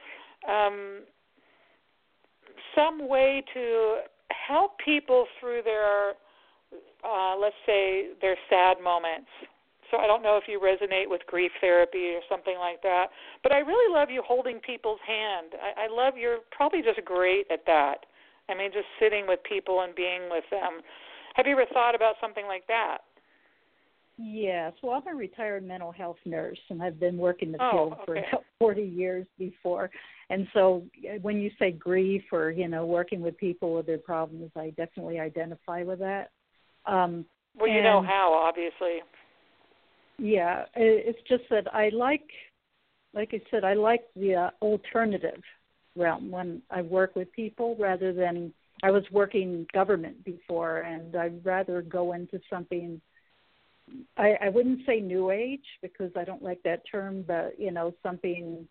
some way to help people through their, let's say, their sad moments. So I don't know if you resonate with grief therapy or something like that, but I really love you holding people's hand. I love you're probably just great at that. I mean, just sitting with people and being with them. Have you ever thought about something like that? Yes. Well, I'm a retired mental health nurse, and I've been working the field for about 40 years before. And so when you say grief or, working with people with their problems, I definitely identify with that. Well, you know how, obviously. Yeah. It's just that I like I said, I like the alternative realm when I work with people rather than I was working government before, and I'd rather go into something, I wouldn't say new age because I don't like that term, but, something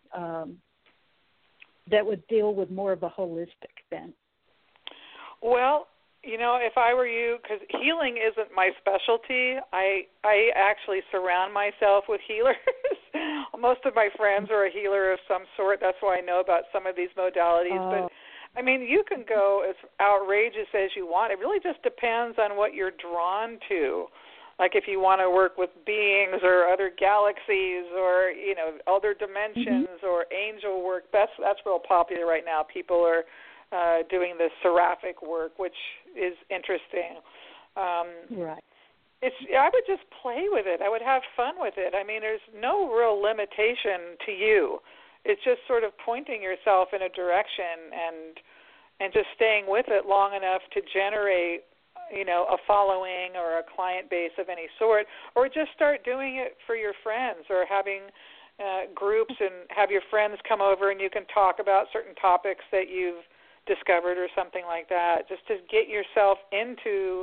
that would deal with more of a holistic bent. Well, if I were you, because healing isn't my specialty, I actually surround myself with healers. Most of my friends are a healer of some sort. That's why I know about some of these modalities. But, I mean, you can go as outrageous as you want. It really just depends on what you're drawn to. Like if you want to work with beings or other galaxies or, other dimensions or angel work, that's real popular right now. People are doing the seraphic work, which is interesting. Right. I would just play with it. I would have fun with it. I mean, there's no real limitation to you. It's just sort of pointing yourself in a direction and just staying with it long enough to generate, a following or a client base of any sort, or just start doing it for your friends or having groups and have your friends come over and you can talk about certain topics that you've discovered or something like that, just to get yourself into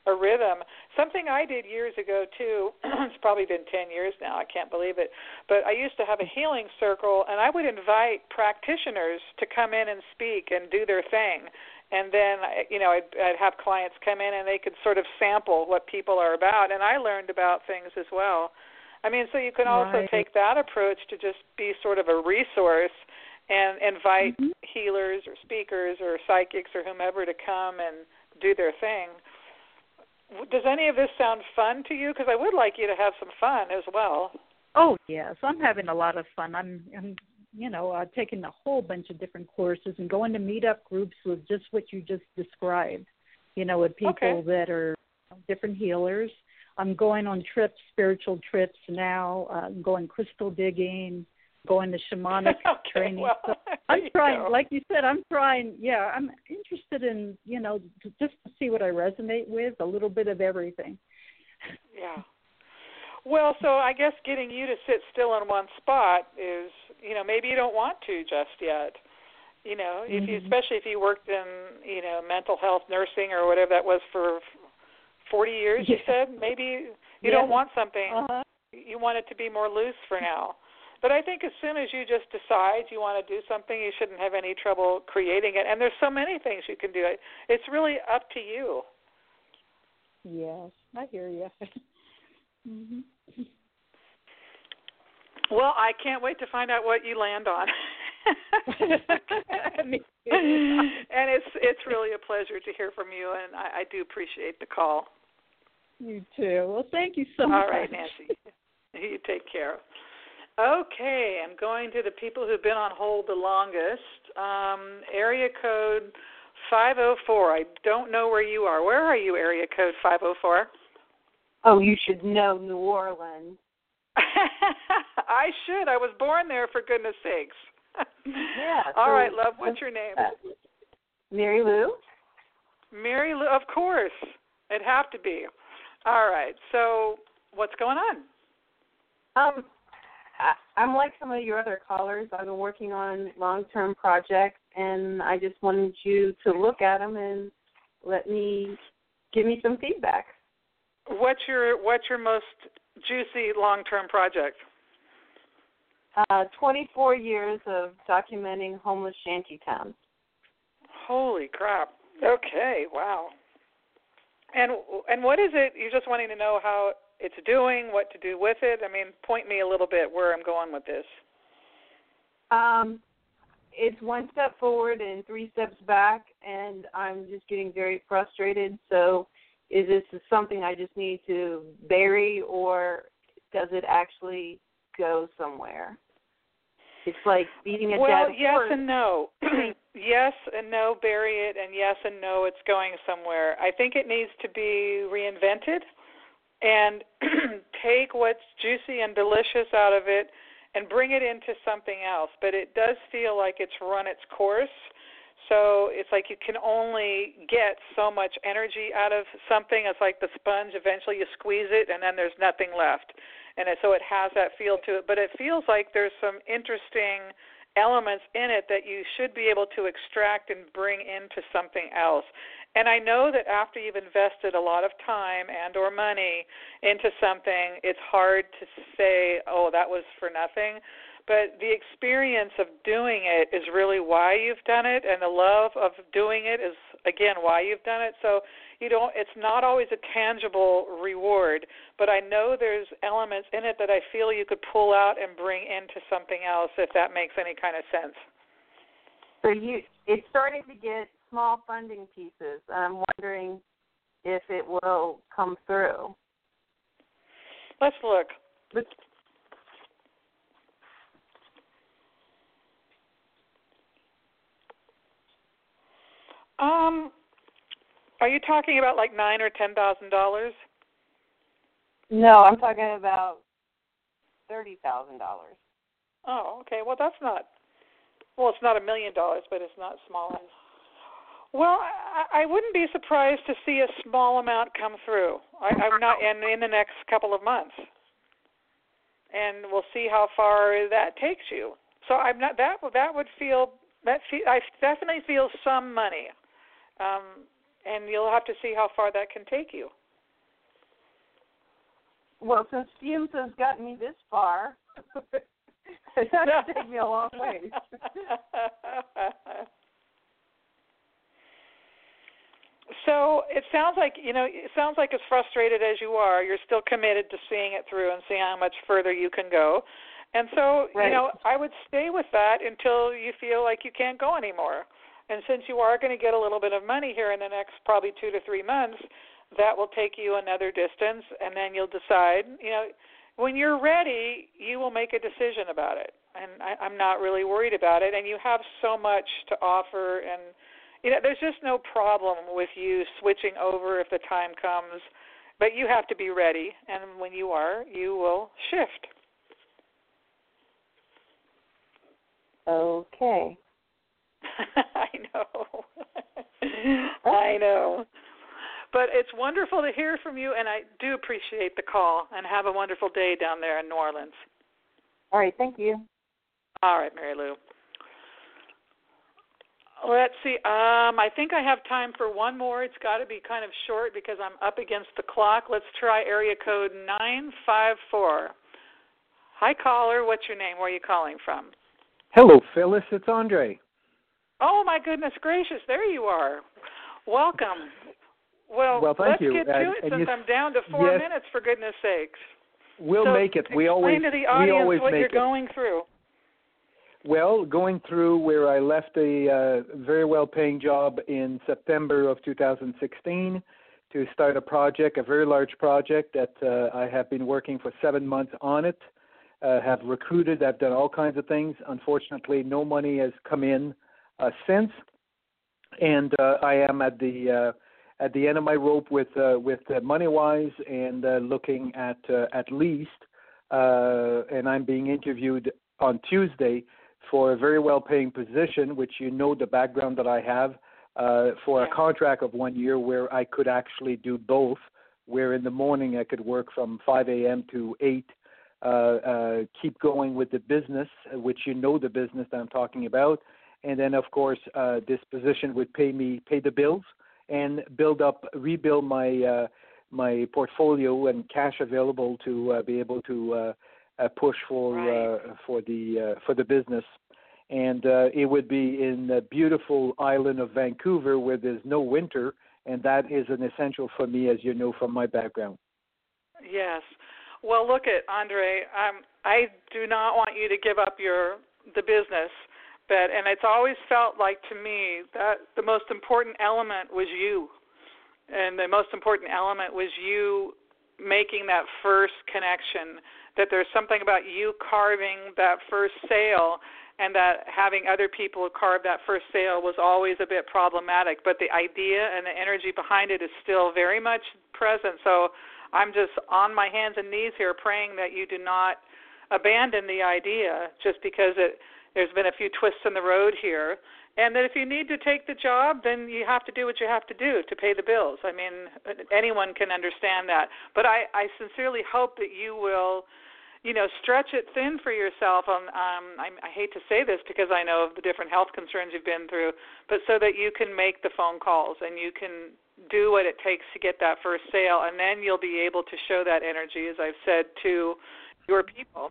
a rhythm. Something I did years ago too, it's probably been 10 years now, I can't believe it, but I used to have a healing circle, and I would invite practitioners to come in and speak and do their thing. And then, I'd have clients come in and they could sort of sample what people are about, and I learned about things as well. I mean, so you can also take that approach to just be sort of a resource and invite healers or speakers or psychics or whomever to come and do their thing. Does any of this sound fun to you? Because I would like you to have some fun as well. Oh, yes. I'm having a lot of fun. I'm taking a whole bunch of different courses and going to meetup groups with just what you just described, with people that are different healers. I'm going on trips, spiritual trips now. I'm going crystal digging, going to shamanic training. Well, so I'm trying, like you said, I'm interested in, just to see what I resonate with, a little bit of everything. Yeah. Well, so I guess getting you to sit still in one spot is, maybe you don't want to just yet. If you, especially if you worked in, mental health nursing or whatever that was for 40 years, you said, maybe you don't want something. You want it to be more loose for now. But I think as soon as you just decide you want to do something, you shouldn't have any trouble creating it. And there's so many things you can do. It's really up to you. Yes, I hear you. Well, I can't wait to find out what you land on. And it's really a pleasure to hear from you, and I do appreciate the call. You too. Well, thank you so much. All right, Nancy. You take care. Okay, I'm going to the people who've been on hold the longest. Area code 504. I don't know where you are. Where are you, area code 504? Oh, you should know New Orleans. I should. I was born there, for goodness sakes. Yeah. All right, love. What's your name? Mary Lou. Mary Lou, of course. It'd have to be. All right. So what's going on? I'm like some of your other callers. I've been working on long-term projects, and I just wanted you to look at them and give me some feedback. What's your most juicy long-term project? 24 years of documenting homeless shantytowns. Holy crap. Okay, wow. And what is it? You're just wanting to know how it's doing, what to do with it? I mean, point me a little bit where I'm going with this. It's one step forward and 3 steps back, and I'm just getting very frustrated. So is this something I just need to bury, or does it actually go somewhere? It's like beating a dead horse. Well, yes and no. Yes and no, bury it, and yes and no, it's going somewhere. I think it needs to be reinvented and take what's juicy and delicious out of it and bring it into something else. But it does feel like it's run its course. So it's like you can only get so much energy out of something. It's like the sponge. Eventually you squeeze it, and then there's nothing left. And so it has that feel to it. But it feels like there's some interesting elements in it that you should be able to extract and bring into something else. And I know that after you've invested a lot of time and or money into something, it's hard to say, oh, that was for nothing. But the experience of doing it is really why you've done it, and the love of doing it is, again, why you've done it. So it's not always a tangible reward, but I know there's elements in it that I feel you could pull out and bring into something else, if that makes any kind of sense. So it's starting to get small funding pieces. I'm wondering if it will come through. Let's look. Are you talking about like $9,000 or $10,000? No, I'm talking about $30,000. Oh, okay. Well, that's not. Well, it's not $1 million, but it's not small. Well, I wouldn't be surprised to see a small amount come through. I'm not in the next couple of months, and we'll see how far that takes you. So I'm not that would feel that. I definitely feel some money. and you'll have to see how far that can take you. Well, since fumes has gotten me this far, it has to take me a long way. So it sounds like, as frustrated as you are, you're still committed to seeing it through and seeing how much further you can go. And so, right. I would stay with that until you feel like you can't go anymore. And since you are going to get a little bit of money here in the next probably 2 to 3 months, that will take you another distance, and then you'll decide, when you're ready, you will make a decision about it. And I'm not really worried about it. And you have so much to offer, and there's just no problem with you switching over if the time comes, but you have to be ready, and when you are, you will shift. Okay. I know. But it's wonderful to hear from you, and I do appreciate the call, and have a wonderful day down there in New Orleans. All right, thank you. All right, Mary Lou. Let's see. I think I have time for one more. It's got to be kind of short because I'm up against the clock. Let's try area code 954. Hi, caller. What's your name? Where are you calling from? Hello, Phyllis. It's Andre. Oh, my goodness gracious. There you are. Welcome. Well thank you. Let's get to it since I'm down to 4 minutes, for goodness sakes. We'll make it. We always explain to the audience what you're it. going through. Well, going through where I left a very well-paying job in September of 2016 to start a project, a very large project that I have been working for 7 months on it, have recruited, I've done all kinds of things. Unfortunately, no money has come in since, and I am at the end of my rope with money-wise and looking at least, and I'm being interviewed on Tuesday for a very well-paying position, which the background that I have, for a contract of 1 year where I could actually do both, where in the morning I could work from 5 a.m. to 8, keep going with the business, which the business that I'm talking about, and then, of course, this position would pay the bills and rebuild my portfolio and cash available to be able to push for the business, and it would be in the beautiful island of Vancouver where there's no winter, and that is an essential for me, as you know from my background. Yes. Well, look at Andre. I do not want you to give up the business, and it's always felt like to me that the most important element was you, and the most important element was you making that first connection, that there's something about you carving that first sale, and that having other people carve that first sale was always a bit problematic, but the idea and the energy behind it is still very much present. So I'm just on my hands and knees here praying that you do not abandon the idea just because there's been a few twists in the road here, and that if you need to take the job, then you have to do what you have to do to pay the bills. I mean, anyone can understand that. But I sincerely hope that you will, stretch it thin for yourself. I hate to say this because I know of the different health concerns you've been through, but so that you can make the phone calls and you can do what it takes to get that first sale, and then you'll be able to show that energy, as I've said, to your people.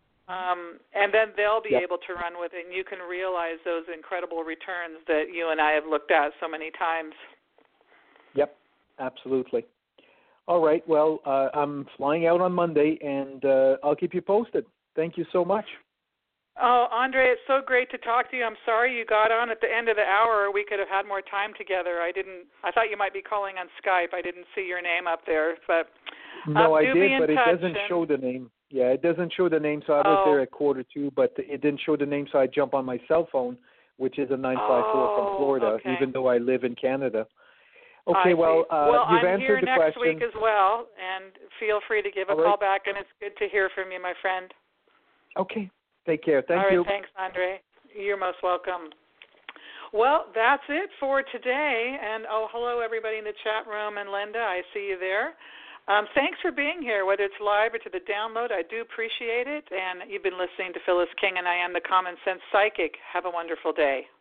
And then they'll be able to run with it, and you can realize those incredible returns that you and I have looked at so many times. Yep, absolutely. All right, well, I'm flying out on Monday, and I'll keep you posted. Thank you so much. Oh, Andre, it's so great to talk to you. I'm sorry you got on at the end of the hour. We could have had more time together. I thought you might be calling on Skype. I didn't see your name up there, but no, I did, but it doesn't show the name. Yeah, it doesn't show the name, so I was there at 1:45, but it didn't show the name, so I jump on my cell phone, which is a 954 from Florida, even though I live in Canada. Okay, well, you've answered the question. I'm here next week as well, and feel free to give a call back, and it's good to hear from you, my friend. Okay, take care. Thank you. All right, thanks, Andre. You're most welcome. Well, that's it for today, and hello, everybody in the chat room, and Linda, I see you there. Thanks for being here, whether it's live or to the download. I do appreciate it, and you've been listening to Phyllis King, and I am the Common Sense Psychic. Have a wonderful day.